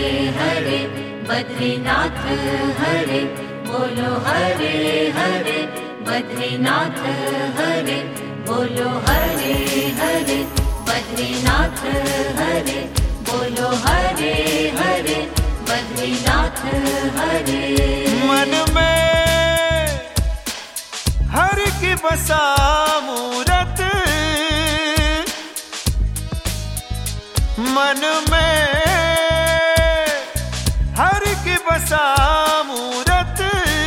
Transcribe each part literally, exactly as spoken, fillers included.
हरे बद्रीनाथ हरे बोलो हरे हरे बद्रीनाथ हरे बोलो हरे हरे बद्रीनाथ हरे बोलो हरे हरे बद्रीनाथ हरे। मन में हर की बसा मूरत, मन में हर की बसा मूरत,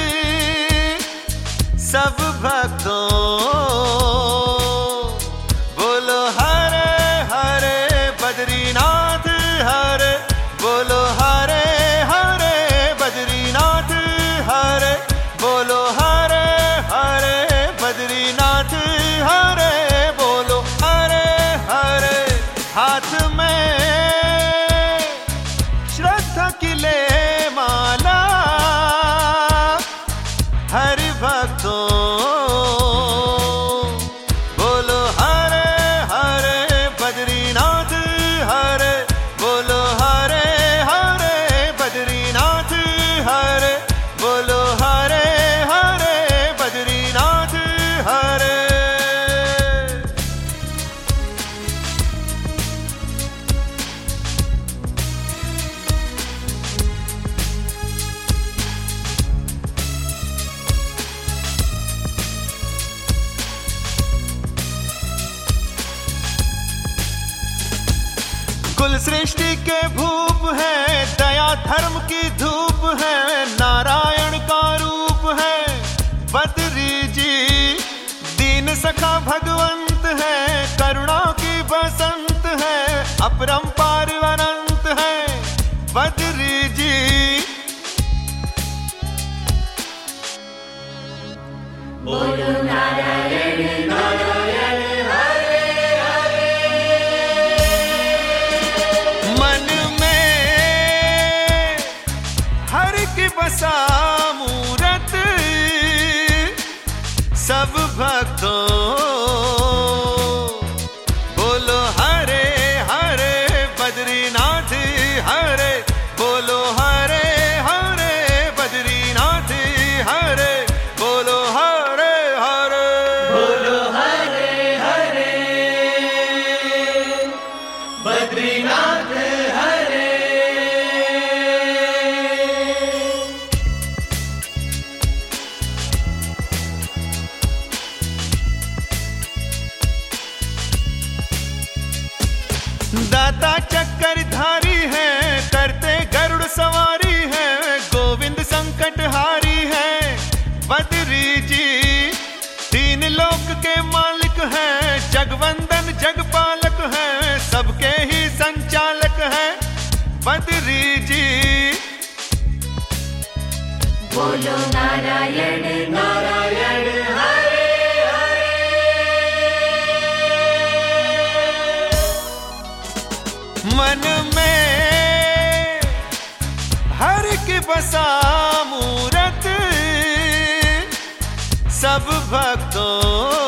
सब भक्तों बोलो हरे हरे बद्रीनाथ हरे बोलो हरे हरे बद्रीनाथ हरे बोलो हरे हरे बद्रीनाथ हरे बोलो हरे हरे। हाथ में श्रद्धा की ले माला, हरि भक्तों बोलो हरे हरे बद्रीनाथ हरे बोलो हरे हरे बद्रीनाथ हरे बोलो हरे हरे बद्रीनाथ हरे। कुल सृष्टि के भूप है, दया धर्म की धूप है, नारायण का रूप है बद्री जी। दीन सखा भगवंत है, करुणा की बसंत है, अपरंपार अनंत है बद्री जी। बोलो नारायण नारायण हरे हरे। मन में हर की बसा मूरत, सब भक्तों बोलो हरे हरे बद्रीनाथ हरे बोलो हरे हरे बद्रीनाथ हरे बोलो हरे हरे बोलो हरे हरे बद्रीनाथ हरे। दाता चक्रधारी है, करते गरुड़ सवारी है, गोविंद संकटहारी है बद्री जी। तीन लोक के मालिक है, जगवंदन जगपालक है, सबके ही संचालक है बद्री जी। बोलो नारायण नारायण हरे हरे। मन में हर की बसा मूरत, सब भक्तों